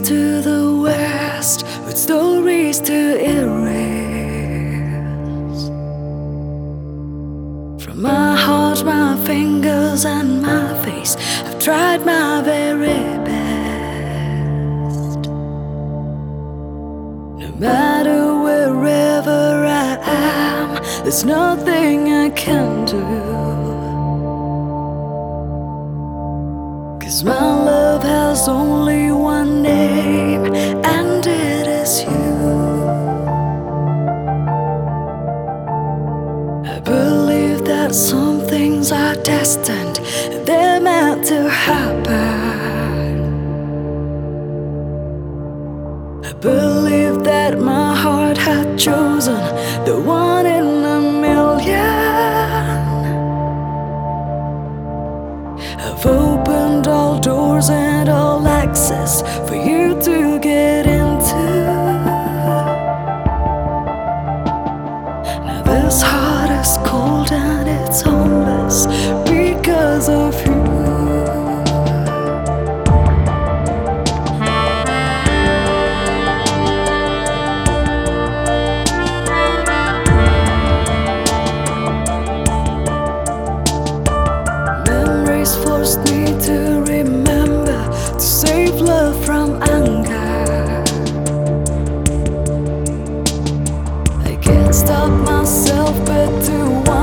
to the west with stories to erase. From my heart, my fingers, and my face, I've tried my very best. No matter wherever I am, there's nothing I can do. 'Cause my love has only one name, and it is you. I believe that some things are destined, they're meant to happen. I believe that my heart had chosen the one in a million. I've opened all doors and all access for you to get into. Now this heart is cold and it's homeless because of you. Forced me to remember to save love from anger. I can't stop myself but to